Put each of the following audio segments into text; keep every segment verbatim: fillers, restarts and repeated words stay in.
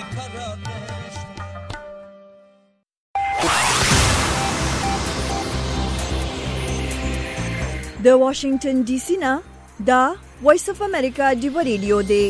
د واشنگټن ډي سي نه دا وایس اف امریکا دی ریډیو دی.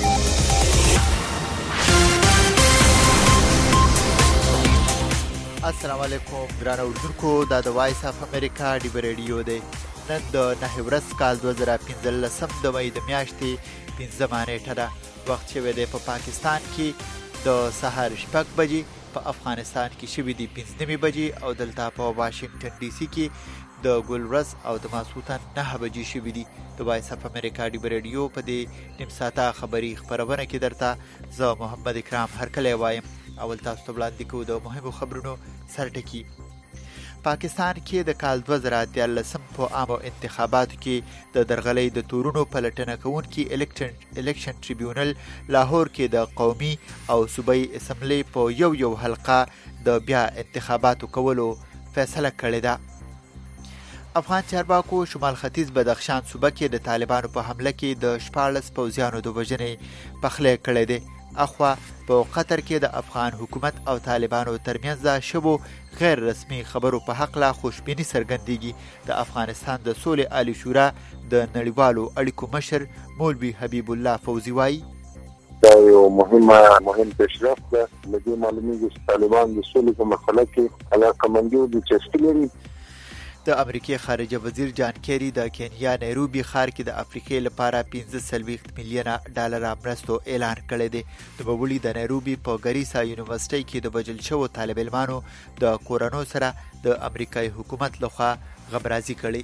السلام علیکم ګران اوردونکو، دا د وایس اف امریکا دی ریډیو دی. نن د نهه ورځ کال دوه زره پنځلسم د مې د میاشتې پنځمه نیټه ده. وخت شوی دی په پاکستان کې د سهار شپږ بجې، په افغانستان کې شوی دی پنځه نیمې بجې او دلته په واشنگټن ډي سي کې د ګل ورځ او د ماسوتن نه بجې شوی دی. د وایس اف امریکا دی ریډیو په دې نیم ساعته خبری خبرونه کې درته زه محمد اکرام هرکلی وایم. اول تاسو ته وړاندې کوو د مهمو خبرونو سرټکي. پاکستان کې د کال دوه زره دیارلسم په عامو انتخاباتو کې د درغلۍ د تورونو پلټنه کوونکي الیکشن ټریبیونل لاهور کې د قومي او صوبایي اسمبلی په یو یو حلقه د بیا انتخاباتو کولو فیصله کړې ده. افغان چارواکو شمال ختیځ بدخشان صوبه کې د طالبانو په حمله کې د شپاړس پوځیانو د وژنې پخلی کړی دی. اخوا په قطر کې د افغان حکومت او طالبانو ترمنځ د شبو غیر رسمي خبرو په حق لا خوشبیني څرګندېږي. د افغانستان د سولې عالی شورا د نړیوالو اړیکو مشر مولوي حبیب الله فوزي وایي دا یو مهمه مهم پیشرفت ده. لدې معلومیږي چې طالبان د سولې په مسله کې علاقمندي او دلچسپي لري. د امریکای خارجه وزیر جان کیری د کینیا نیروبي ښار کې د افریقې لپاره پنځه څلوېښت میلیونه ډالر مرستو اعلان کړی دی. د نوموړي د نیروبي په ګریسا یونیورسيټي کې د وژل شوو طالب علمانو د کورنو سره د امریکای حکومت لخوا غبرازي کړې.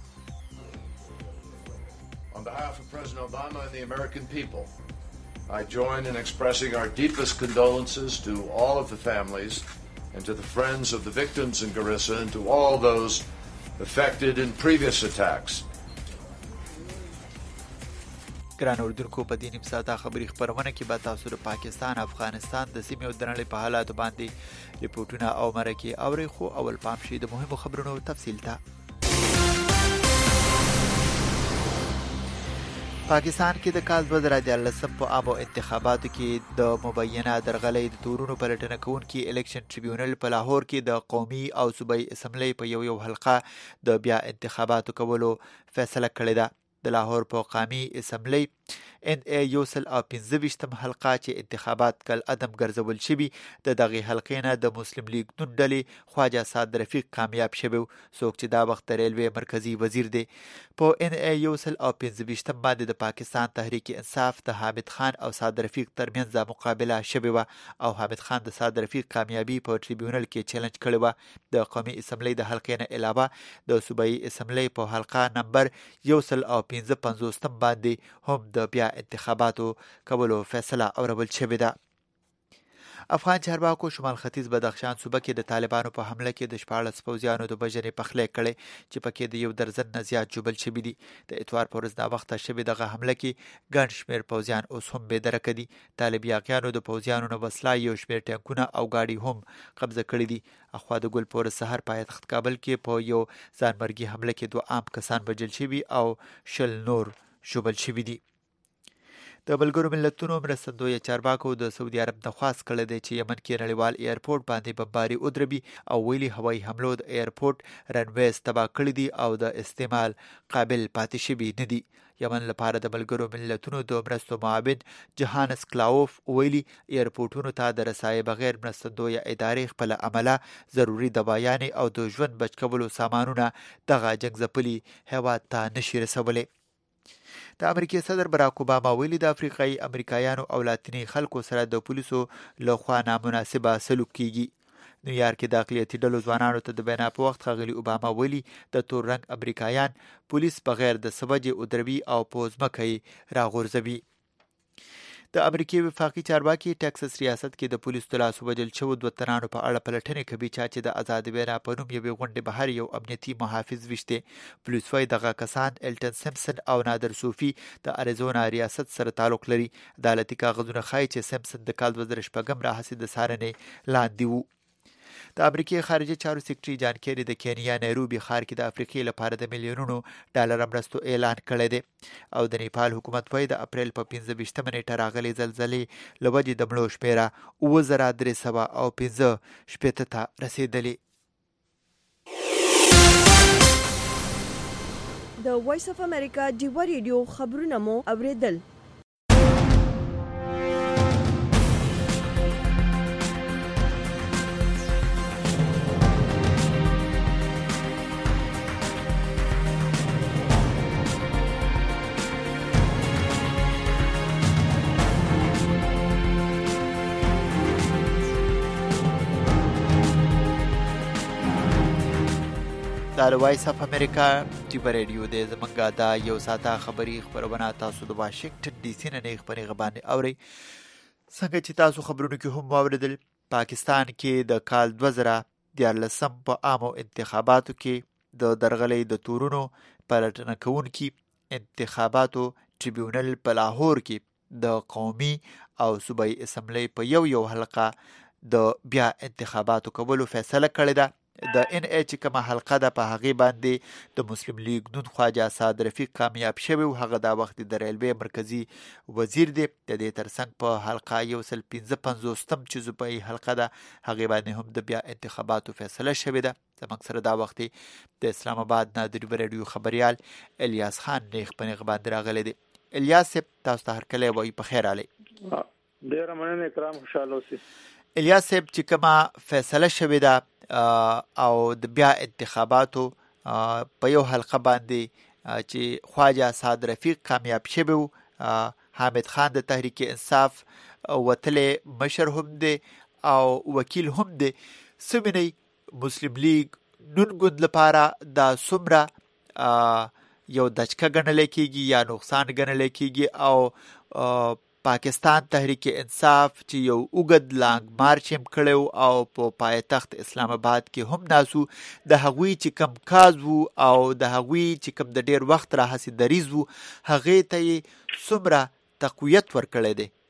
On behalf of President Obama and the American people, I join in expressing our deepest condolences to all of the families and to the friends of the victims in Garissa and to all those affected in previous attacks. ګران اردوونکو، په دې نیم ساعته خبري خبرونه کې به تاسو د پاکستان، افغانستان د سیمې او د نړۍ په حالاتو باندې ریپورتونه او مرکې اورئ. خو اول پام شي د مهمو خبرونو تفصیل ته. پاکستان کې د کال دوه زره دیارلسم په عامو انتخاباتو کې د مبینه درغلۍ د تورونو پلټنه کوونکي الیکشن ټریبیونل په لاهور کې د قومي او صوبایي اسمبلی په یو یو حلقه د بیا انتخاباتو کولو فیصله کړې ده. د لاهور په قومي اسمبلی ان ای یو سل او پنځه ویشتم حلقه چې انتخابات کل عدم ګرځول شوي، د دغې حلقې نه د مسلم لیگ نون ډلې خواجه سعد رفیق کامیاب شوی، څوک چې دا وخت د ریلوې مرکزی وزیر دی. په ان ای یو سل او پنځه ویشتم باندې د پاکستان تحریک انصاف د حامد خان او سعد رفیق ترمنځ مقابله شوې وه او حامد خان د سعد رفیق کامیابی په ټریبیونل کې چیلنج کړی وه. د قومي اسمبلی د حلقې نه علاوه د صوبایي اسمبلی په حلقه نمبر یو سل او پنځه پنځوستم باندې هم د بیا انتخاباتو کولو فیصله اورول شوې ده. افغان چارواکو شمال ختیځ بدخشان صوبه کې د طالبانو په حمله کې د شپاړس پوځیانو د وژنې پخلی کړی چې پکې د یو درزن نه زیات ژوبل شوي دي. د اتوار په ورځ ناوخته شوې دغه حمله کې ګڼ شمېر پوځیان اوس هم بې درکه دي. طالب یاغیانو د پوځیانو نه وسله، یو شمېر ټانکونه او ګاډي هم قبضه کړي دي. اخوا د ګل په ورځ سهار پایتخت کابل کې په یو ځانمرګي حمله کې دوه عام کسان وژل شوي او شل نور ژوبل شوي دي. د ملګرو ملتونو مرستندویه چارواکو د سعودي عرب درخواست کړی دی چې یمن کې نړیوال ایرپورټ باندې بمباري ودروي او ویلي هوایي حملو د ایرپورټ رنویز تباه کړي دي او د استعمال قابل پاتې شوي نه دي. یمن لپاره د ملګرو ملتونو د مرستو معاون جهانس کلاوف ویلي ایرپورټونو ته د رسایي بغیر مرستندویه ادارې خپل عمله ضروري دوايانې او د ژوند بچ کولو سامانونه دغه جنګ ځپلي هیواد ته نشي رسولی. د امریکای صدر براک اوباما ویلي د افریقایي امریکایانو او لاتیني خلکو سره د پولیسو لخوا نامناسبه سلوک کیږي. نیویارک کې د اقلیتي ډلو ځوانانو ته د بینا په وخت ښاغلي اوباما ویلي د تور رنګ امریکایان پولیس بغیر د څه وجې ودروي او په ځمکه یې راغورځوي. د امریکای وفاقي چارواکي ټکساس ریاست کې د پولیسو د لاسو وژل شوو دوه تنانو په اړه پلټنې کوي چا چې د آزاد وینا په نوم یوې غونډې بهر یو امنیتي محافظ ویشتې. پولیس وايي دغه کسان الټن سیمپسن او نادر صوفي د اریزونا ریاست سره تعلق لري. عدالتي کاغذونه ښایي چې سیمپسن د کال دوه زره شپږم راهیسې د څارنې لاندې وو. د امریکای خارجه چارو سکرټري جان کیری د کینیا نایروبي ښار کې د افریقې لپاره د میلیونونو ډالر مرستو اعلان کړی دی او د نیپال حکومت وايي د اپریل په پنځه ویشتمه نیټه راغلي زلزلې له وجې د مړو شمېره اووه زره درې سوه او پنځه شپېته ته رسېدلې. د وایس اف امریکا ډیوه ریډیو خبرونه مو اوریدل. د وایس اف امریکا ټیوب ریډیو د زمونږه دا یو ساعته خبري خبرونه تاسو د واشنگټن ډي سي نه خبري غبانې اوري. څنګه چې تاسو خبرونه کې هم واوریدل، پاکستان کې د کال دوه زره دیارلسم په عامو انتخاباتو کې د درغلۍ د تورونو پلټنه کوونکي انتخاباتو ټریبیونل په لاهور کې د قومي او صوبایي اسمبلی په یو یو حلقه د بیا انتخاباتو کولو فیصله کړې ده. د ان ایچ کومه حلقه ده په هغې باندې د مسلم لیگ نون خواجه اسعد رفیق کامیاب شوی او هغه دا وخت د ریلوې مرکزی وزیر دی. د دې ترڅنګ په حلقه یو سل پنځه پنځوستم چې صوبایي حلقه ده هغې باندې هم د بیا انتخاباتو فیصله شوې ده. زموږ سره دا وخت د اسلام آباد نه د ډیوه ریډیو خبریال الیاس خان نیغ په نیغ باندې راغلی دی. الیاس صاحب تاسو ته هرکلی وایي، په خیر راغلی. ډېره مننه کرام، خوشحاله اوسئ. الیاس صاحب چې کومه فیصله شوې ده او د بیا انتخاباتو په یو حلقه باندې چې خواجه اسعد رفیق کامیاب شوی و، حامد خان د تحریک انصاف وتلې مشر هم دی او وکیل هم دی، څه وینئ مسلم لیگ نون ګوند لپاره دا څومره یو دچکه ګڼلی کېږي یا نقصان ګڼلی کېږي، او پاکستان تحریک انصاف چې یو اوږد لانګ مارچ هم کړی او په پایتخت اسلام آباد کې هم ناسو، د هغوی چې کم کاز وو او د هغوی چې کم د ډیر وخت راهسې دریځ وو هغې ته یې څومره تقویت ورکړی دی؟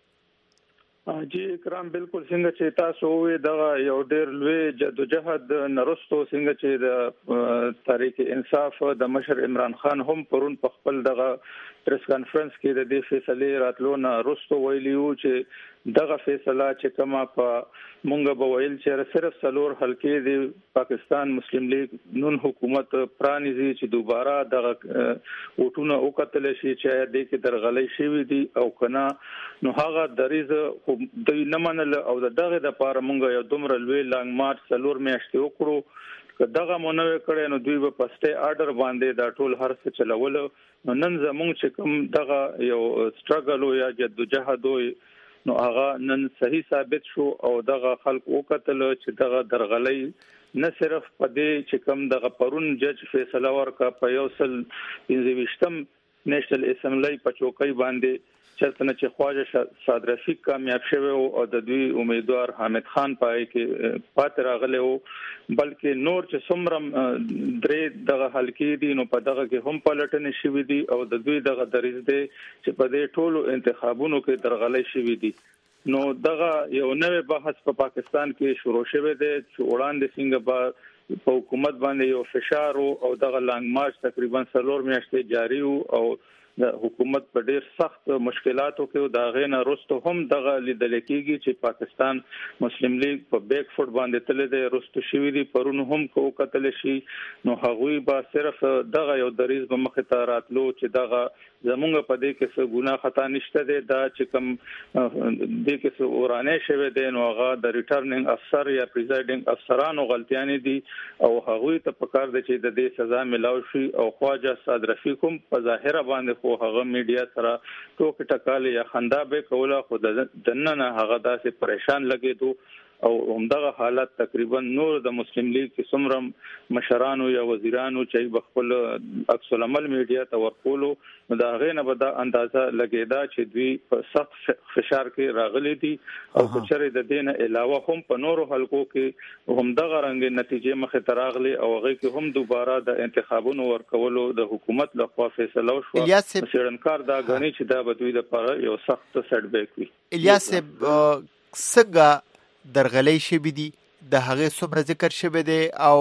جی کرام، بالکل څنګه چې تاسو وې دغه یو ډېر لوی جدوجهد نرستو، څنګه چې د تحریک انصاف د مشر عمران خان هم پرون په خپل دغه پریس کانفرنس کې د دې فیصلې راتلو نه وروسته ویلي وو چې دغه فیصله چې کومه په مونږ به ویل چې صرف څلور حلقې د پاکستان مسلم لیگ نون حکومت پرانیزي چې دوباره دغه وټونه وکتل شي چې دې کې درغلۍ شوې دي او کنه، نو هغه دریځ خو دوی نه منل او دغه د پاره مونږ یو دومره لوی لانګ مارچ څلور میاشتې وکړو. که دغه مونږ کړی نو دوی به په سټې آرډر باندې دا ټول هر څه چلول. نو نن زمونږ چې کوم دغه یو سټرګل یا جدوجهد نو هغه نن صحیح ثابت شو او دغه خلک وکتل چې دغه درغلۍ نه صرف په دې چې کوم دغه پرون جج فیصله ورکړه په یو سل پنځه ویشتم نیشنل اسمبلی په چوکۍ باندې چرته نه چې خواجه اسعد رفیق کامیاب شوی او د دوی امیدوار حامد خان پای کې پاتې راغلی وو، بلکې نور چې څومره درې دغه حلقې دي نو په دغه کې هم پلټنې شوي دي او د دوی دغه دریځ دی چې په دې ټولو انتخابونو کې درغلۍ شوي دي. نو دغه یو نوې بحث په پا پاکستان کې شروع شوی دی چې وړاندې څنګه به په حکومت باندې یو فشار او دغه لانګ مارچ تقریبا څلور میاشتې جاری وو او د حکومت په ډیر سخت مشکلاتو کې دا غینه رستو هم دغه لیدل کېږي چې پاکستان مسلم لیگ په بیک فوټ باندې تل د رستو شوی دی. پرون هم کو قتل شي نو هغوی به صرف دغه یو دریز به مخ ته راتلو چې دغه زمونږ په دې کې څه ګناه خطا نشته دی، دا چې کوم دې کې څه ورانه شوی دی نو هغه د ریټرنینګ افسر یا پریزایډینګ افسرانو غلطیانې دي او هغوی ته پکار دی چې د دې سزا ملاو شي. او خواجه اسعد رفیق هم په ظاهره باندې خو هغه میډیا سره ټوک ټکاله یا خندا به کوله، خو د دننه هغه داسې پریشان لګېدو او همدغه حالت تقریبا نور د مسلم لیگ کې څومره مشرانو یا وزیرانو چې بخپل عکس العمل میډیا ته ورکولو نو دا غینه به دا اندازه لګیدا چې دوی په سخت فشار کې راغلي دي او چې د دین علاوه هم په نورو حلقو کې همدغه رنګ نتیجې مخه تراغلي او هغه کې هم دوباره د انتخابونو ورکولو د حکومت لخوا فیصله وشو. څېړنکار دا غني چې دا به دوی لپاره یو سخت سټ بیک وي. الیاس څنګه درغلۍ شوي دي د هغې څومره ذکر شوی دی او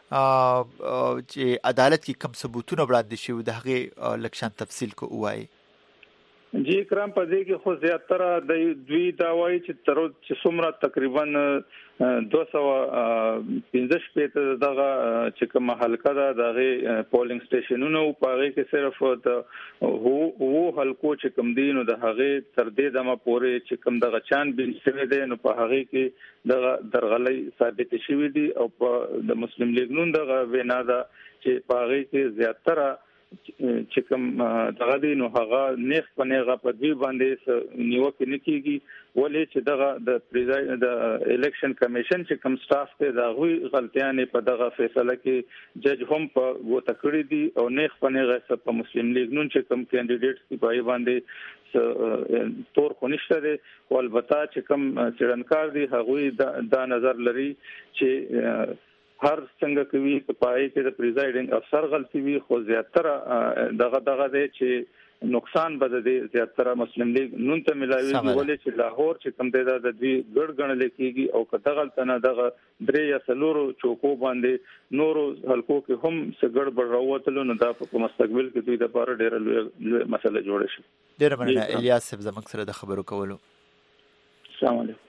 چې عدالت کې کم ثبوتونه وړاندې شوي د هغې لږ شان تفصیل کو ووایي. جی کرام په دې کې خو زیاتره د دوی دا وایي چې تر چې څومره تقریبا دوه سوه پنځه شپېته دغه چې کومه حلقه ده د هغې پولینګ سټیشنونه او په هغې کې صرف د اوو حلقو چې کوم دي نو د هغې تر دې دمه پورې چې کوم دغه چانبین شوی دی نو په هغې کې دغه درغلۍ ثابتې شوي دي او په د مسلم لیګ نون دغه وینا ده چې په هغې کې زیاتره چې کوم دغه دی نو هغه نیغ په نیغه په دوی باندې نیوکه نه کیږي ولې چې دغه د پریزایډ د الیکشن کمیشن چې کوم سټاف ته د غوي غلطیانې په دغه فیصله کې جج هم په وته کړی دي او نیغ په نیغه په مسلم لیګ نون چې کوم کینډیډیټس دی په باندې تور خو نشته دی او البته چې کوم چرنکار دي هغه دا نظر لري چې هر څنګه کوي په پای کې د پریزایډینګ افسر غلطي وي خو زیاتره دغه دغه دی چې نقصان به د زیاتره مسلم لیگ نون ته ملاوي ولې چې لاهور چې کوم دی د دوی ګډ ګڼل کېږي او کته غلطنه دغه درې یا څلورو چوکو باندې نورو حلقو کې هم څه ګډ راوتلو نو دا په مستقبل کې دوی د لپاره ډېره لویه مسله جوړه شي. ډېره مننه الیاس صاحب زموږ سره د خبرو کولو. السلام علیکم.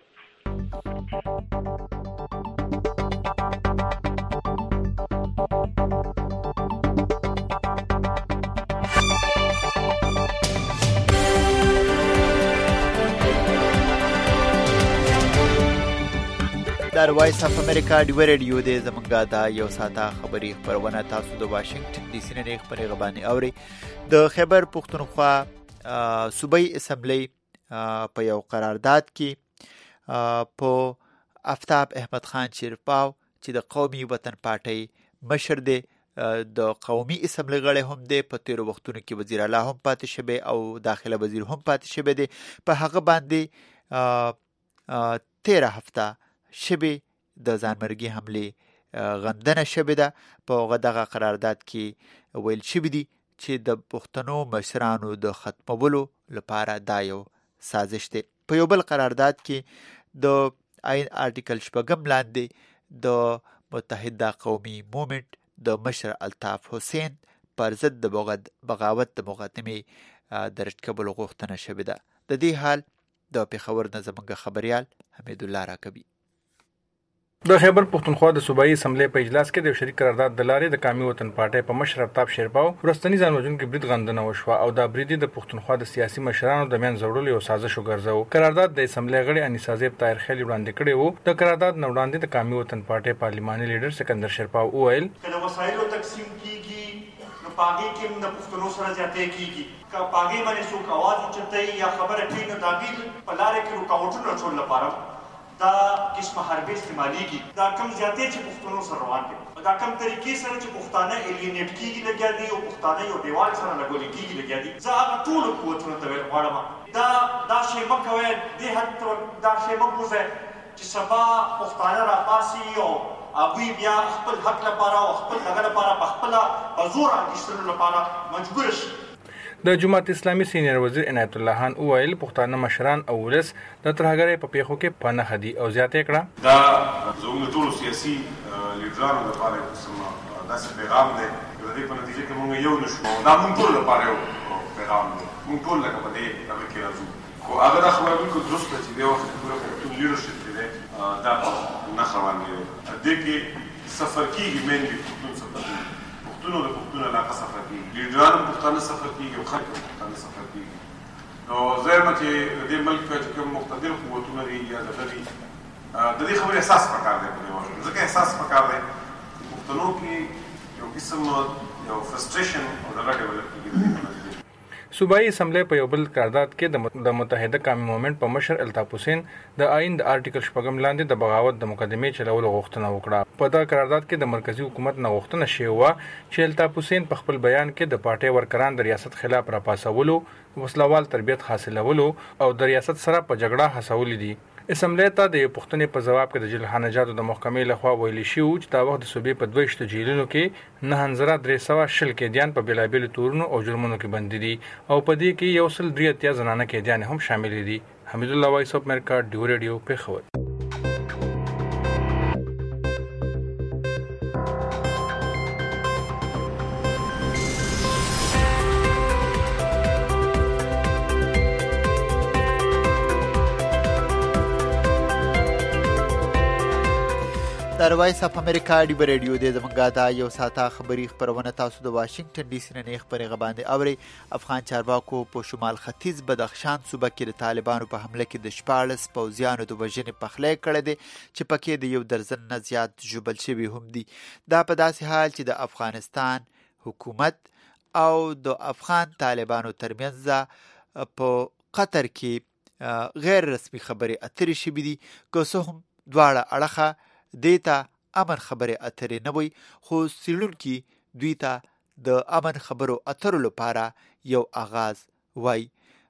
در وایس اف امریکا ډیو ریډیو دی زمونږه دا یو ساته خبري خبرونه تاسو د واشنگټن ډي سي نه خبري غباني اوري. د خیبر پختونخوا صوبایي اسمبلی په یو قرارداد کې په آفتاب احمد خان شیرپاو چې د قومي وطن پارټي مشر دی د قومي اسمبلی غړی هم دی په تیرو وختونو کې وزیر اعلی هم پاتې شوی او داخله وزیر هم پاتې شوی دی په هغه باندې تیره هفته شبي د ځانمرګي حمله غندنه شوې ده. په دغه قرارداد کې ویل شوی دی چې د پښتنو مشرانو د ختمولو لپاره دا یو سازش دی. په یو بل قرارداد کې د آئین آرټیکل شپږم لاندې د متحده قومي موومنت د مشر الطاف حسین پر ضد د بغاوت د مقدمې درج کولو غوښتنه شوې ده. د دې حال د پېښور نه زموږ خبريال حمید الله راکبي. د خیبر پختونخوا د صوبایي اسمبلی په اجلاس کې د شریک قرارداد د لارې د قومي وطن پارټي په مشر الطاف شیرپاو ورستنی ځانوژونکو برید غندنه وشوه او دا برید د پختونخوا د سیاسي مشرانو د مین زوړلو یو سازش وګرځاو. قرارداد د اسمبلی غړي انیسا زیب طاهر خیل وړاندې کړی وو. د قرارداد نو وړاندې د قومي وطن پارټي پارلماني لیډر سکندر شیرپاو وویل کله وسایلو تقسیم کیږي نو پاګي کې د پښتنو سره ځاتې کیږي کا پاګي باندې څوک आवाज چته یا خبره کوي نو داګي په لارې کې رکاوټونه ټول لپاره دا قسمه حربې استعماليږي. دا کم زیاتې چې پښتنو سره روان دي دا کم طریقې سره چې پښتانه الینیټ کیږي لګیا دي او پښتانه یو دیوال سره لګول کیږي لګیا دي. زه هغه ټول قوتونه ته غواړم دا دا شی مکوي دې حد دا شی مکوزه چې سبا پښتانه را پاسي او ابوی بیا خپل حق لپاره او خپل هغه لپاره په خپل بزور اخیستلو لپاره مجبور شي. د جماعت اسلامي سینیئر وزیر عنایت الله خان اوایل پښتانه مشران او ولس د ترهګرۍ په پیښو کې پناه خدي او زیاتې کړه دا زموږ ټول سیاسي لیډرانو لپاره کوم داسې پیغام دی چې د دې په نتیجه کې موږ یو نشو دا موږ ټول لپاره یو پیغام دی. موږ ټول لکه په دې هغه کې راځو خو هغه د خبرو بالکل درسته چې دی وخت پوره ټول لیډرشپ دی دا نه خوان دی د کې سفر کېږي مېندې پښتون سفر کېږي پښتون د پښتون علاقه سفر کېږي لیډران پښتانه سفر کېږي او خلک پښتانه سفر کېږي. نو زه یم چې د دې ملک چې کوم مقتدر قوتونه دي یا د دې د دې خبرې احساس پکار دی په دې وخت ځکه احساس پکار دی پښتنو کې یو قسم یو فرستریشن او د ډیولپ کېږي. صوبایي اسمبلی په یو بل قرارداد کې د متحده قومي موومنت په مشر الطاف حسین د آئین د آرټیکل شپږم لاندې د بغاوت د مقدمې چلولو غوښتنه وکړه. په دا قرارداد کې د مرکزی حکومت نه غوښتنه شوې وه چې الطاف حسین په خپل بیان کې د پارټي ورکران د ریاست خلاف راپاسولو وسلوال تربیت حاصلولو او د ریاست سره په جګړه هڅولې دي. اسمبلی ته د پښتنې په جواب کې د جلحانه جاتو د محکمې لخوا ویل شوی چې دا وخت د صوبې په دویشت جیلونو کې نه هنځره درې سوه شل قیدیان په بېلابېلو تورونو او جرمونو کې بندي دي او په دې کې یو سل درې اتیا زنانه قیدیان هم شامل دي. حمید الله وایس اف امریکا ډیو ریډیو پېښور. د وایس اف امریکا ډیبر ریډیو د زمونږه دا یو ساته خبری خبرونه تاسو د واشنگټن ډي سي نه خبري غباندې اوري. افغان چارواکو په شمال ختیځ بدخشان صوبه کې د طالبانو په حمله کې د شپاړس پوځیانو د وژنې پخلی کړی دی چې پکې د یو درزن نه زیات ژوبل شوي هم دي. دا په داسې حال چې د افغانستان حکومت او د افغان طالبانو ترمنځ په قطر کې غیر رسمي خبري اترې شوي دي. که څه هم دواړه اړخه دیتا امن خبره اترې نه وي، خو څېړونکي دوی ته د امن خبرو اترو لپاره یو آغاز وای.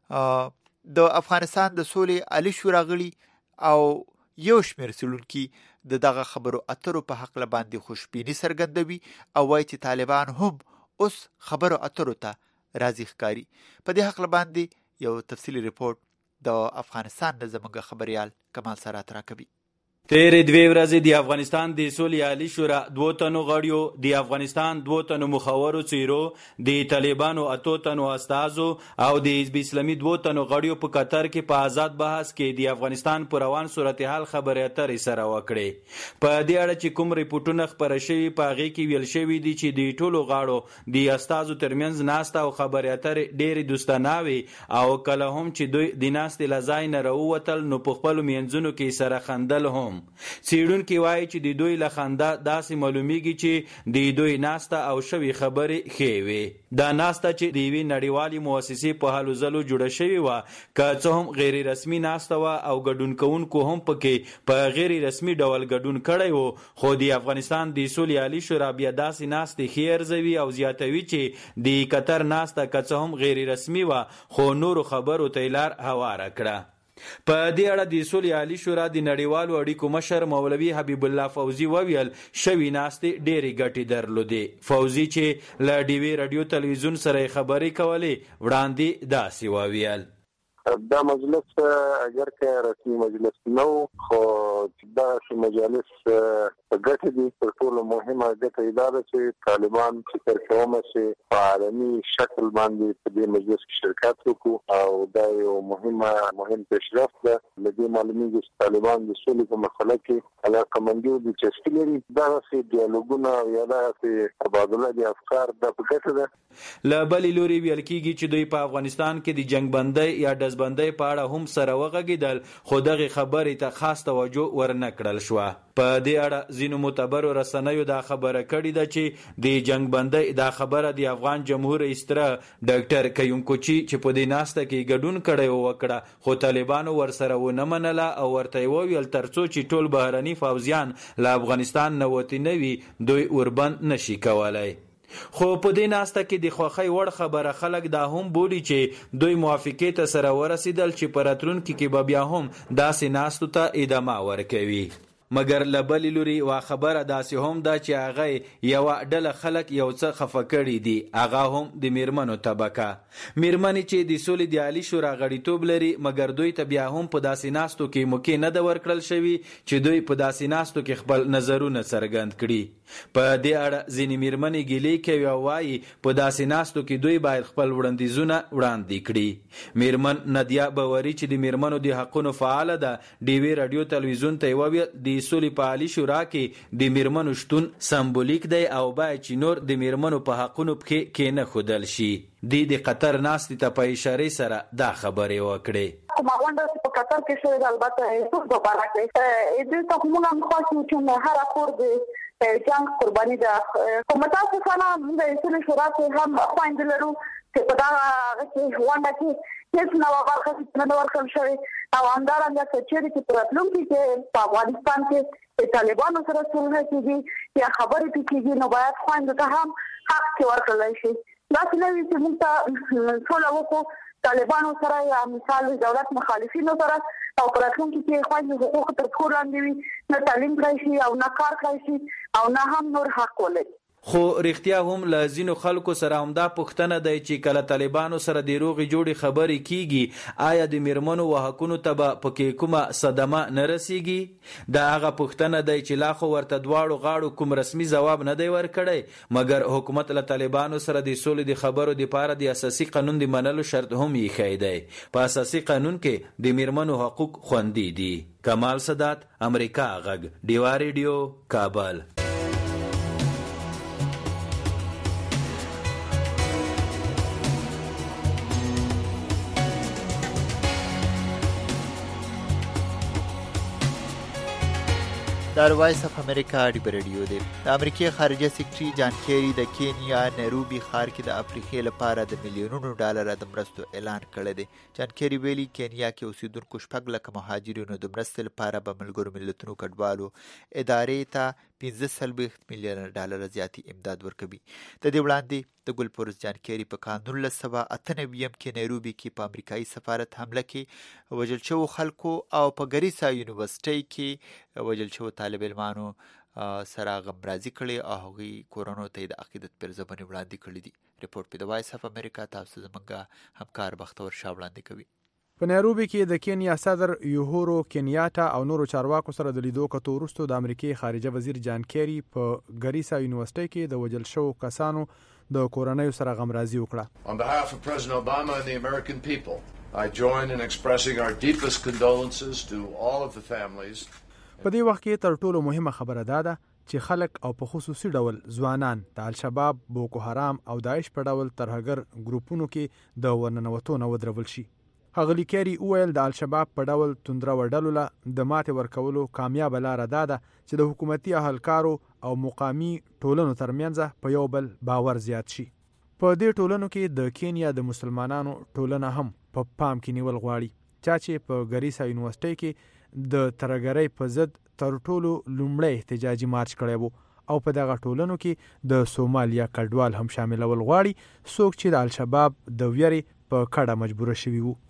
د افغانستان د سولې عالی شورا غړي او یو شمېر څېړونکي د دغه خبرو اترو په حق باندې خوشبیني څرګندوي او وایي چې طالبان هم اوس خبرو اترو ته راضي ښکاري. په دې حق باندې یو تفصیلي ریپورت د افغانستان د زموږ خبريال کمال سرات راکوي. تیرې دوې ورځې د افغانستان د سولې عالی شورا دوو تنو غړیو، د افغانستان دوو تنو مخورو څیرو، د طالبانو اتو تنو استازو او د حزب اسلامي دوو تنو غړیو په قطر کې په آزاد بحث کې د افغانستان پر روان صورتحال خبرې اترې سره وکړې. په دې اړه چې کوم ریپورټونه خپاره شوي په هغې کې ویل شوي دي چې د ټولو غاړو د استازو ترمنځ ناسته او خبرې اترې ډېرې دوستانه وي او کله هم چې دوی د ناستې له ځای نه راووتل نو په خپلو منځونو کې سره خندل هم. څېړونکي وایي چې د دوی له خندا داسې معلومیږي چې د دوی ناسته او شوي خبرې ښې وي. دا ناسته چې د یوې نړیوالې مؤسسې په هلو ځلو جوړه شوې وه، که څه هم غیر رسمي ناسته وه او ګډون کوونکو هم پکې په غیر رسمي ډول ګډون کړی و، خو د افغانستان د سولې عالي شورا بیا داسې ناستې ښې ارزوي او زیاتوي چې د قطر ناسته که څه هم غیر رسمي وه خو نورو خبرو ته یې لار هواره کړه. په دې اړه د سولې عالي شورا د نړیوالو اړیکو مشر مولوي حبیب الله فوزي وویل شوي ناستې ډېرې ګټې درلودې. فوزي چې له ډیوې رادیو تلویزیون سره خبرې کولې وړاندې داسې وویل: دا مجلس اگر که رسمي مجلس نه و، خو دا مجالس ګټه دي. تر ټولو مهمه ګټه دا ده چې طالبان فکر کوم چې په عالمي شکل باندې په دې مجلس کې شرکت وکړو او دا یو مهمه مهم پیشرفت ده. له دې معلومیږي چې طالبان د سولې په مسله کې علاقمندي او دلچسپي لري. دغسې ډیالوګونه یا دغسې تبادله د افکار دا په ګټه ده. له بلې لوري ویل کېږي چې دوی په افغانستان کې د جنګ بندۍ یا ډزبندۍ په اړه هم سره وغږېدل، خو دغې خبرې ته خاص توجه ورنه کړل شوه. په دې اړه ځینو معتبرو رسنیو دا خبره کړې ده چې د جنګ بندۍ دا خبره د افغان جمهور رئیس ډاکټر کیوم کوچي چې په دې ناسته کې ګډون کړی و وکړه، خو طالبانو ورسره ونه منله او ورته یې وویل تر څو چې ټول بهرني پوځیان له افغانستان نه وتي نه وي دوی وربند نشي کولی. خو په دې ناسته کې د خوښۍ وړ خبره خلک دا هم بولي چې دوی موافقې ته سره ورسېدل چې په راتلونکي کې به بیا هم داسې ناستو ته ادامه ورکوي. مګر له بلې لوري وا خبره داسې هم ده چې هغه یوه ډله خلک یو څه خفه کړي دي، هغه هم د میرمنو طبقه. میرمنې چې د سولې د عالي شورا غړیتوب لري، مګر دوی ته بیا هم په داسې ناستو کې موقع نه ده ورکړل شوي چې دوی په داسې ناستو کې خپل نظرونه څرګند کړي. په دې اړه ځینې میرمنې ګیلې کوي او وایي په داسې ناستو کې دوی باید خپل وړاندیزونه وړاندې کړي. میرمن نادیا باوري چې د میرمنو د حقونو فعاله ده، ډیوې رادیو تلویزیون ته یې وویل د سولې په عالي شورا کې د میرمنو شتون سمبولیک دی او باید چې نور د میرمنو په حقونو پښې کېنښودل شي. دوی د قطر ناستې ته په اشارې سره دا خبرې وکړې. کومه غونډه په قطر کې شوې ده، البته ټول په باره کې دوی ته موږ هم خوښ یو چې هره کور د جنګ قرباني ده. خو متاسفانه موږ د سولې شورا کې هم خویندې لرو چې په دغه غونډه کې هیڅ نوه برخه نه ده ورکړل شوې او همدارنګه که چېرې چې په راتلونکي کې په افغانستان کې د طالبانو سره صلح کېږي یا خبرې پرې کېږي نو باید خویندو ته هم حق کې ورکړلی شي. داسې نه وي چې موږ ته سوله وکړو طالبانو سره یا مثال دولت مخالفینو سره او په راتلونکي کې خویندې حقوق تر پښو لاندې وي، نه تعلیم کړی شي او نه کار کړی شي او نه هم نور حق ولري. خو رښتیا هم له ځینو خلکو سره همدا پوښتنه دی چې کله طالبانو سره د روغې جوړې خبرې کیږي آیا د میرمنو و حقونو ته به پکې کومه صدمه نه رسیږي؟ دا هغه پوښتنه دی چې لا خو ورته دواړو غاړو کوم رسمي ځواب نه دی ورکړی، مګر حکومت له طالبانو سره د سولې د خبرو دپاره د اساسي قانون د منلو شرط هم ایښی دی. په اساسي قانون کې د میرمنو حقوق خوندي دي. کمال سادات، امریکا غږ، ډیوا ریډیو، کابل. دا وایس اف امریکا ډیوا ریډیو دی. د امریکای خارجه سکرټري جان کیری د کینیا نیروبي ښار کې د افریقې لپاره د میلیونونو ډالر د مرستو اعلان کړی دی. جان کیری ویلي کینیا کې اوسیدونکو شپږ لکه مهاجرینو د مرستې لپاره به ملګرو ملتونو کډوالو ادارې ته پنځه څلوېښت میلیونه ډالر زیاتې امداد ورکوي. د دې وړاندې د ګلپورس جان کیری په کال نولس سوه اته نوي کې نیروبي کې په امریکایي سفارت حمله کې وژل شوو خلکو او په ګریسا یونیورسټۍ کې وژل شوو طالب علمانو سره غمرازي کړې او هغوی کورونو ته د عقیدت پرځبنې وړاندې کړي دي. ریپورټ په د وایس اف امریکا تاسو زموږ همکار بختور شاه وړاندې کوي. په نیروبي کې د کینیا صدر یوهورو کینیاټا او نورو چارواکو سره د لیدو کتو وروسته د امریکای خارجه وزیر جان کیری په ګریسا یونیورسټۍ کې د وژل شوو کسانو د کورنیو سره غمرازي وکړه. On behalf of President Obama and the American people, I join in expressing our deepest condolences to all of the families. په دې وخت کې تر ټولو مهمه خبره دا ده چې خلک او په خصوصي ډول ځوانان د الشباب، بوکو حرام او داعش په ډول ترهګر ګروپونو کې د ورننوتو نه ودرول شي. ښاغلي کیری وویل د الشباب په ډول توندره ډلو له د ماتې ورکولو کامیابه لاره دا ده چې د حکومتي اهلکارو او مقامي ټولنو ترمنځ په یو بل باور زیات شي. په دې ټولنو کې د کینیا د مسلمانانو ټولنه هم په پا پام کې نیول غواړي، چا چې په ګریسا یونیورسټۍ کې د ترهګرۍ په ضد تر ټولو لومړی احتجاجي مارچ کړی وو او په دغه ټولنو کې د سومالیا کډوال هم شاملول غواړي، څوک چې د الشباب د ویرې په کډه مجبوره شوي وو.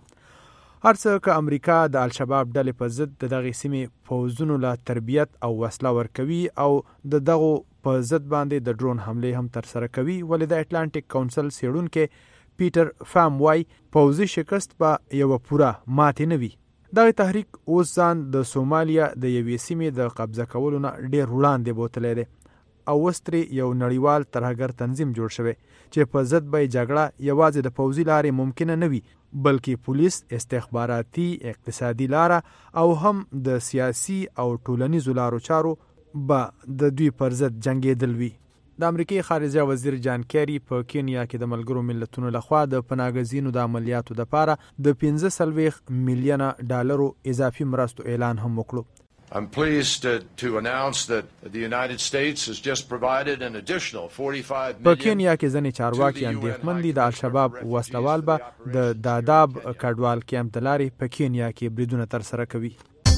هر څه که امریکا د الشباب ډلې په ضد د دغې سیمې پوځونو له تربیت او وسله ورکوي او د دغو په ضد باندې د ډرون حملې هم ترسره کوي، ولې د اټلانټیک کونسل څېړونکی پیټر فام وایي پوځي شکست به یوه پوره ماتې نه وي. دغه تحریک اوس ځان د سومالیا د یوې سیمې د قبضه کولو نه ډېر وړاندې بوتلی دی او اوس ترې یو نړیوال ترهګر تنظیم جوړ شوی چې په ضد به یې جګړه یوازې د پوځي لارې ممکنه نه وي، بلکې پولیس، استخباراتي، اقتصادي لاره او هم د سیاسي او ټولنیزو لارو چارو به د دوی پر ضد جنګېدل وي. د امریکای خارجه وزیر جان کیری په کینیا کې د ملګرو ملتونو لخوا د پناهګزینو د عملیاتو لپاره د پنځه څلوېښت میلیونه ډالرو اضافي مرستو اعلان هم وکړو. I'm pleased to, to announce that the United States has just provided an additional forty-five million. په کینیا کې ځینې چارواکي اندېښمن دي د الشباب وسلوال به د داداب کډوال کیمپ د لارې په کینیا کې بریدونه ترسره کوي.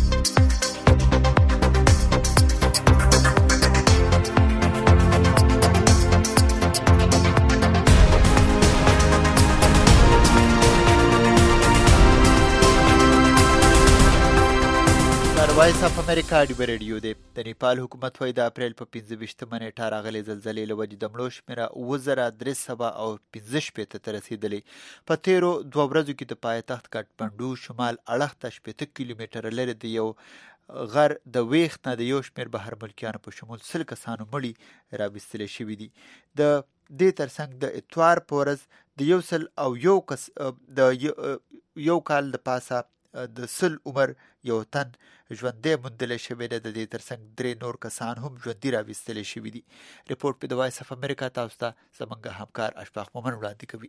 وایس اف امریکا ډیوا ریډیو دی. د نیپال حکومت وایي د اپریل په پنځه ویشتمه نیټه راغلې زلزلې له وجې د مړو شمېره اووه زره درې سوه او پنځه شپېته ته رسېدلې. په تېرو دوه ورځو کې د پایتخت کټمنډو شمال اړخ ته شپېته کیلومتره لرې د یو غر د ویښت نه د یو شمېر بهر ملکیانو په شمول سل کسانو مړي راویستلی شوي دي. د دې ترڅنګ د اتوار په ورځ د یو سل او یو کس د یو کال د پاسه د سل عمر یو تن ژوندی موندلی شوی دی. د دې ترڅنګ درې نور کسان هم ژوندي راویستلی شوي دي. ریپورټ په د وایس اف امریکا تاسو ته زموږ همکار اشفاق مومن وړاندې کوي.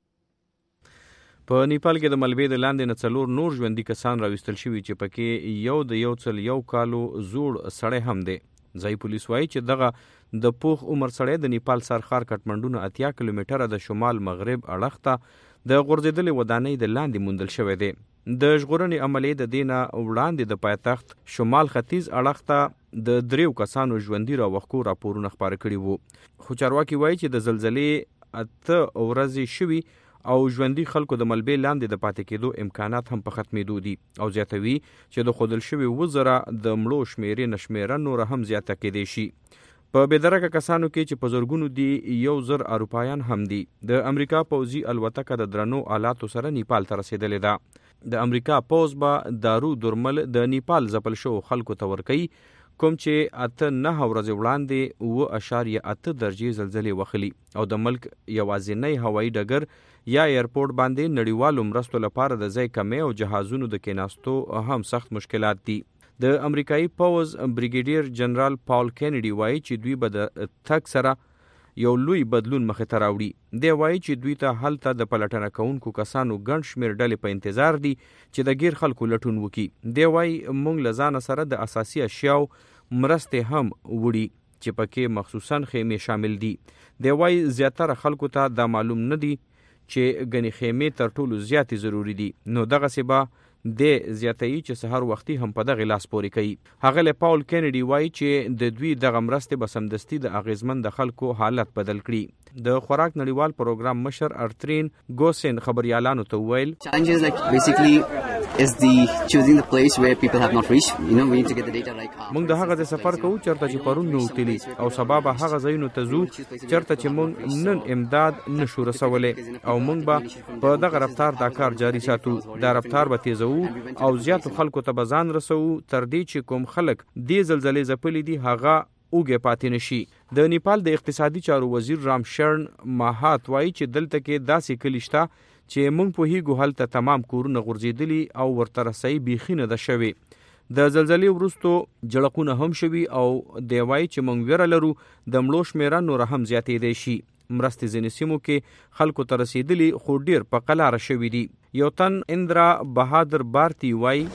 په نیپال کې د ملبې د لاندې نه څلور نور ژوندي کسان راویستل شوي چې پکې یو د یو څل یو کالو زوړ سړی هم دی. ځایي پولیس وایي چې دغه د پوخ عمر سړی د نیپال سرښار کټمنډو نه اتیا کیلومتره د شمال مغرب اړخ ته د غورځېدلې ودانۍ د لاندې موندل شوی دی. د ژغورنې عملیې د دې نه وړاندې د پایتخت شمال ختیځ اړخ ته د دریو کسانو ژوندي راوښکو راپورونه خپاره کړي وو. خو چارواکي وایي چې د زلزلې اته ورځې شوي او ژوندي خلکو د ملبې لاندې د پاتې کېدو امکانات هم په ختمېدو دي او زیاتوي چې د ښودل شوي اووه زره د مړو شمېرې نه شمېره نوره هم زیاته کېدی شي. په بېدرکه کسانو کې چې په زرګونو دي یو زر اروپایان هم دي. د امریکا پوځي الوتکه د درنو آلاتو سره نیپال ته رسیدلې ده. د امریکا پوځ به دارو درمل د نیپال ځپل شو خلکو ته ورکوي، کوم چې اته نه ورځې وړاندې اوه اعشاریه اته درجې زلزلې وخلي او د ملک یوازینی هوایي ډګر یا ایرپورټ باندې نړیوالو مرستو لپاره د ځای کمې او جهازونو د کېناستو هم سخت مشکلات دي. د امریکایي پوځ بریګیډیر جنرال پاول کینیډي وایي چې دوی به د تګ سره یو لوی بدلون مخې ته راوړي. دی وایي چې دوی ته هلته د پلټنه کوونکو کسانو ګڼ شمېر ډلې په انتظار دي چې د غیر خلکو لټون وکړي. دی وایي موږ له ځانه سره د اساسي اشیاو مرستې هم وړي چې پکې مخصوصاً خیمې شامل دي. دی وایي زیاتره خلکو ته دا معلوم نه دي چې ګنې خیمې تر ټولو زیاتې ضروري دي، نو دغسې به د زیاتوي چې سهار وختي هم په دغه لاس پورې کوي. هغه پاول کینیډي وایي چې د دوی دغه مرستې به سمدستي د اغیزمن د خلکو حالت بدل کړي. د خوراک نړیوال پروګرام مشر ارترین ګوسن خبريالانو ته وویل challenges like basically is the choosing the place where people have not reached, you know, we need to get the data right. موږ د هغه ځای سفر کوو چرته چې پرون نو تلی او سبا به هغه ځایونو ته ځو چرته چې موږ نن امداد نشو رسولې او موږ به په دغه رفتار دا کار جاري ساتو. دا رفتار به تیزو او زیاتو خلکو ته به ځان رسو تر دې چې کوم خلک دې زلزلې ځپلي دي هغه اوګه پاتې نشي. د نیپال د اقتصادي چارو وزیر رام شرن ماهات وایي چې دلته کې داسې کلی شته چې موږ په هیګو هلته تمام کورونه غورځېدلي او ورته رسۍ بیخي نه ده شوې. د زلزلې وروستو جړقونه هم شوي او دی وایي چې موږ ویره لرو د مړو شمېره نوره هم زیاتېدی شي. مرستې ځینې سیمو کې خلکو ته رسېدلي خو ډېر په قلاره شوي دي. یو تن اندرا بهادر بارتی وایي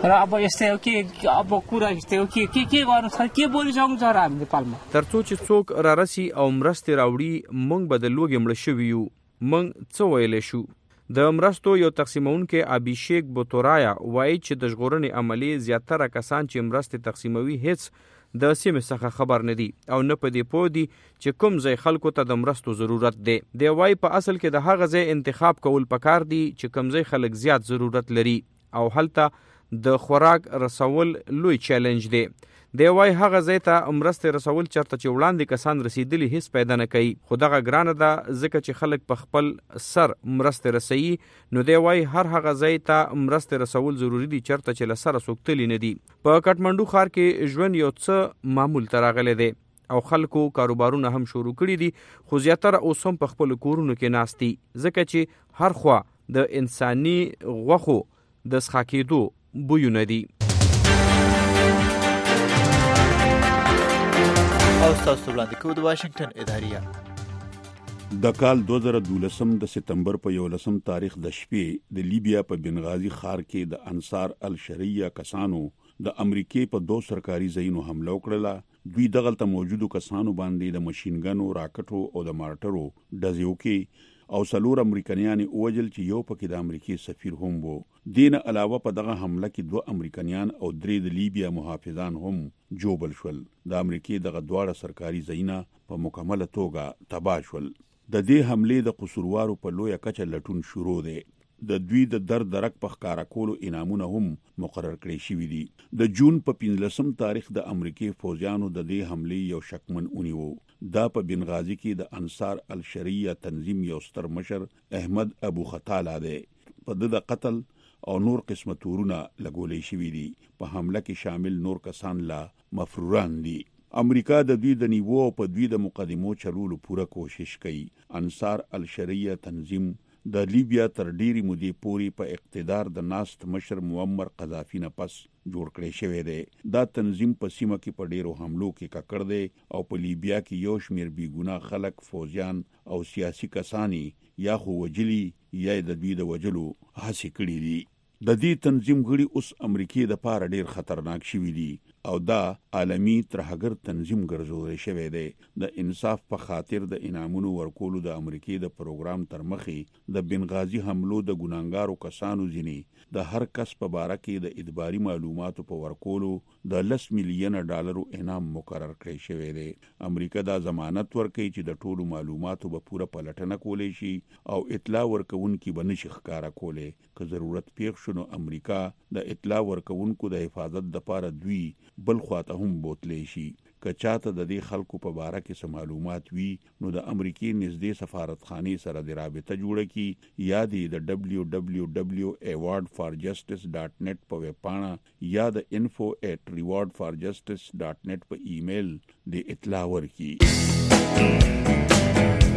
ترڅو چې څوک را رسي او مرستې راوړي موږ به د لوږې مړه شوي یو. موږ څه ویلی شو؟ د مرستو یو تقسیمونکی ابیشیک بوتورایا وایي چې د ژغورنې عملې زیاتره کسان چې مرستې تقسیموي هیڅ د سیمې څخه خبر نه دي او نه په دې پوه دي چې کوم ځای خلکو ته د مرستو ضرورت دی. دی وایي په اصل کې د هغه ځای انتخاب کول پکار دي چې کوم ځای خلک زیات ضرورت لري او هلته د خوراک رسول لوی چیلنج دی. دی وایي هغه ځای ته مرستې رسول چرته چې وړاندې کسان رسیدلي هیڅ پیدا نه کوي، خو دغه ګرانه ده ځکه چې خلک په خپل سر مرستې رسوي. نو دی وایي هر هغه ځای ته مرستې رسول ضروري دي چرته چې له سره څوک تللی نه دي. په کټمنډو ښار کې ژوند یو څه معمول ته راغلی دی او خلکو کاروبارونه هم شروع کړي دي، خو زیاتره اوس هم په خپلو کورونو کې ناست دي ځکه چې هر خوا د انساني غوښو د څښا کېدو بویونه دي. او تاسو وړاندې کوو د واشنگټن اداریه. د کال دوه زره دولسم د سپتمبر په یولسم تاریخ د شپې د لیبیا په بنغازي ښار کې د انصار الشریعه کسانو د امریکای په دوه سرکاري ځایونو حمله وکړه. دوی دغلته موجودو کسانو باندې د ماشینګنو، راکټو او د مارټرو ډزې وکړې او څلور امریکایان وژل چې یو پکې د امریکای سفیر هم وو. دین علاوه په دغه حمله کې دوه امریکایان او درې د لیبیا محافظان هم جوبل شول. د امریکای دغه دواړه سرکاري ځایونه په مکمله توګه تباه شول. د دې حملې د قصوروارو په لویه کچه لټون شروع دی. د دوی د درد درک په ښکارا کولو انعامونه هم مقرر کړي شوي دي. د جون په پنځلسم تاریخ د امریکای فوجیانو د دې حملې یو شکمن ونیو. دا په بنغازي کې د انصار الشریعه تنظیم یو ستر مشر احمد ابو خطاله دی. په د قتل او نور قسمه تورونه لګولې شوي دي. په حمله کې شامل نور کسان لا مفروران دي. امریکا د دوی د نیوو په دوی د مقدمو چلولو پوره کوشش کوي. انصار الشریعه تنظیم د لیبیا تر ډیری مودې پورې په اقتدار د ناست مشر معمر قذافي نه پس جوړ کړی شوی دی. دا تنظیم په سیمه کې په ډیرو حملو کې ککړ دی او په لیبیا کې یو شمیر بی ګناه خلک، فوجیان او سیاسي کسانی یا خو وجلی یا د دوی د وجلو هڅې کړې دي. د دې تنظیم غړي اوس امریکای د پاره ډیر خطرناک شوي دي او دا عالمی ترهګر تنظیم ګرځول شوی دی. د انصاف په خاطر د انعامونو ورکولو د امریکای د پروګرام تر مخې د بنغازي حملو د ګناګارو کسانو ځینې د هر کس په باره کې د ادباري معلوماتو په ورکولو د لس میلیونه ډالرو انعام مقرر کړی شوی دی. امریکا دا ضمانت ورکوي چې د ټولو معلوماتو به پوره پلټنه کولی شي او اطلاع ورکوونکي به نشي ښکاره کولی. که ضرورت پیښ شو نو امریکا د اطلاع ورکوونکو د حفاظت دپاره دوی بل خواته هم بوتلی شي. کچاته د دې خلکو په باره کې سم معلومات وي نو د امریکای نږدې سفارتخانه سره د رابطه جوړه کی یا د دبليو دبليو دبليو award for justice dot net په ویب پاڼه یا د info at reward for justice dot net په ایمیل د اطلاع ورکړي.